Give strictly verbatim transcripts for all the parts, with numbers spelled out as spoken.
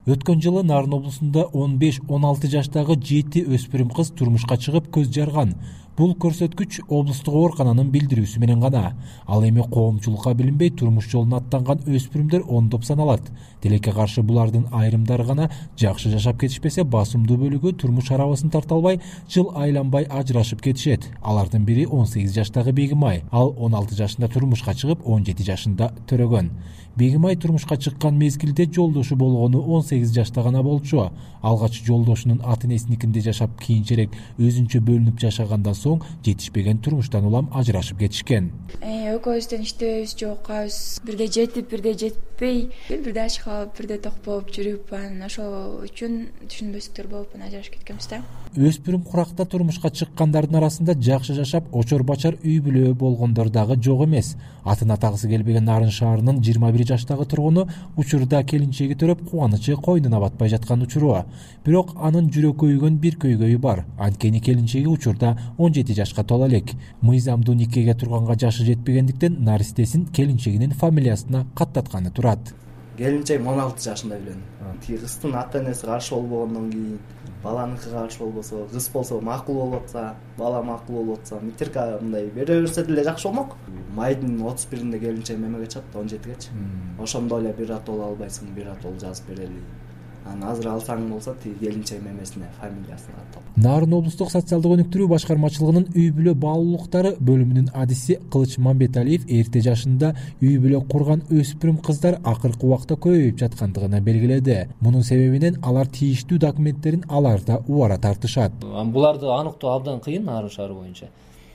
Өткөн жылы Нарын облусунда он беш он алты жаштагы жети өспүрүм кыз турмушка чыгып көз жарган. Бул көрсөткүч облустук оорукананын билдирүүсү менен гана. Ал эми коомчулукка билинбей турмуш жолуна аттанган өспүрүмдөр ондоп саналат. Тилекке каршы булардын айрымдары гана жакшы жашап кетишпесе, басымдуу бөлүгү турмуш арабасын тарта албай, жыл айланбай ажырашып кетишет. Алардын бири он сегиз жаштагы Бегимай. Ал он алты жашында турмушка чыгып, он жети жашында төрөгөн. Бегимай турмушка чыккан мезгилде жолдошу болгону он сегиз жашта гана болчу. Алгач жолдошунун ата-энесиникинде жашап, кийинчерээк өзүнчө бөлүнүп жашагандан соң жетишпеген турмуштан улам ажырашып кетишкен. Экөөбүздөн иштебейбиз, жоккабыз. Бирде жетип, бирде жетпей, бирде ачык алып, бирде токпоп жүрүп, анан ошол үчүн түшүнбөстүктөр болуп ажырашып кеткенбиз да. Өспүрүм куракта турмушка чыккандардын арасында жакшы жашап, очор-бачар үй бүлө болгондор дагы жок эмес. Атын атагысы келбеген Нарын шаарынын жыйырма бир жаштагы тургуну учурда келинчеги төрөп, кубанычы койнуна батпай жаткан учуру. Бирок анын жүрөк көйгөн бир көйгөйү бар. Анткени келинчеги учурда он жети жашка тола элек. Мыйзамдуу никеге турганга жашы жетпегендиктен наристесин келинчегинин фамилиясына каттатканы турат. Келинчегим он алты жашында үйлөндү. Тиги кыздын ата-энеси каршы болбогондон кийин, баланыкы каршы болбосо, кыз болсо макул болуп атса, бала макул болуп атса, митерка мындай бере берсе деле жакшы болмок. Майдын отуз биринде келинчегим эмеге чыкты, он жетигечи. Ошондо эле бир атол албайсың, бир атол жазып берели. Анан азыр алсаң болсо, тиги келинчегим эмесине фамилиясын каттап. Нарын облустук социалдык өнүктүрүү башкармачылыгынын үй бүлө баалуулуктары бөлүмүнүн адиси Кылыч Мамбеталиев эрте жашында үй бүлө курган өспүрүм кыздар акыркы убакта көбөйүп жаткандыгына белгиледи. Мунун себебинен алар тийиштүү документтерин аларда убара тартышат. Буларды аныктоо абдан кыйын Нарын шаары боюнча.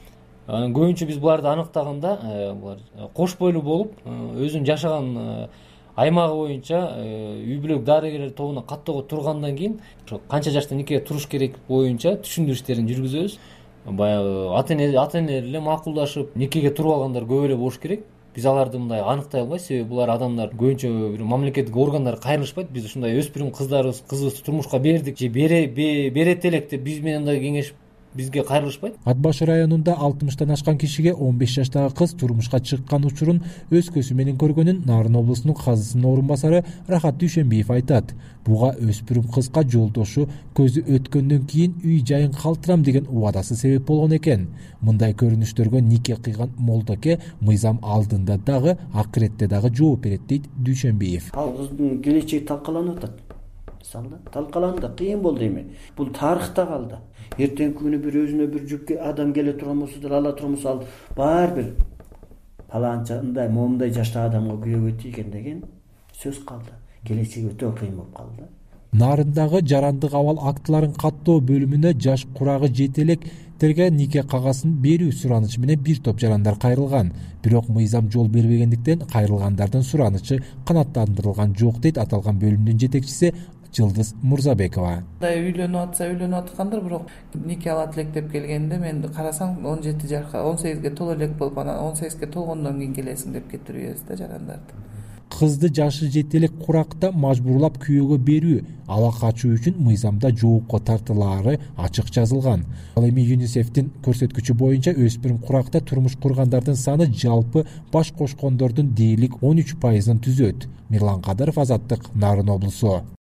Көбүнчө биз буларды аныктаганда булар кош бойлуу болуп, өзүнүн жашаган аймагы боюнча үй бүлөлүк дарыгерлер тобуна каттоого тургандан кийин ошо канча жашта никеге туруш керек боюнча түшүндүрүү иштерин жүргүзөбүз. Баягы ата-эне эле макулдашып, никеге туруп алгандар көп эле болуш керек. Биз аларды мындай аныктай албайбыз, себеби булар адамдар көбүнчө бир мамлекеттик органдар кайрылышпайт. Биз ушундай өспүрүм кыздарыбыз, кызыбызды турмушка бердик же берет элек деп биз менен да кеңешип бизге кайрылышпайт. Ат башы районунда алтымыштан ашкан кишиге он беш жаштагы кыз турмушка чыккан учурун өз көзү менен көргөнүн Нарын облусунун казысынын орун басары Рахат Дүйшөнбиев айтат. Буга өспүрүм кызга жолдошу көзү өткөндөн кийин үй жайын калтырам деген убадасы себеп болгон экен. Мындай көрүнүштөргө нике кыйган молдоке мыйзам алдында дагы, акыретте дагы жооп берет дейт Дүйшөнбиев. Ал кыздын келечеги талкаланып атат. Мисалы, талкаланды, кыйын болду эми. Бул тарыхта калды. Эртеңки күнү бир өзүнө бир жүк адам келе турган болсо деле ала турмуш ал бар бир паланчандай, момундай жаштагы адамга күйөөгө тийген деген сөз калды. Келечеги өтө кыйын болуп калды. Нарындагы жарандык абал актыларын каттоо бөлүмүнө жаш курагы жете электерге нике кагасын берүү суранычы менен бир топ жарандар кайрылган. Бирок мыйзам жол бербегендиктен кайрылгандардын суранычы канааттандырылган жок дейт аталган бөлүмдүн жетекчиси Жылдыз Мурзабекова. Үйлөнүп атса, үйлөнүп аткандар, бирок нике алат элек деп келгенде мен карасаң он жети жашка, он сегизге толо элек болуп, анан он сегизге толгондон кийин келесиң деп кетиребиз да жарандарды. Кызды жашы жете элек куракта мажбурлап күйөөгө берүү, ала качуу үчүн мыйзамда жоопко тартылаары ачык жазылган. Ал эми ЮНИСЕФтин көрсөткүчү боюнча өспүрүм куракта турмуш кургандардын саны жалпы баш кошкондордун дээрлик он үч пайызын түзөт. Мирлан Кадыров, Азаттык, Нарын облусу.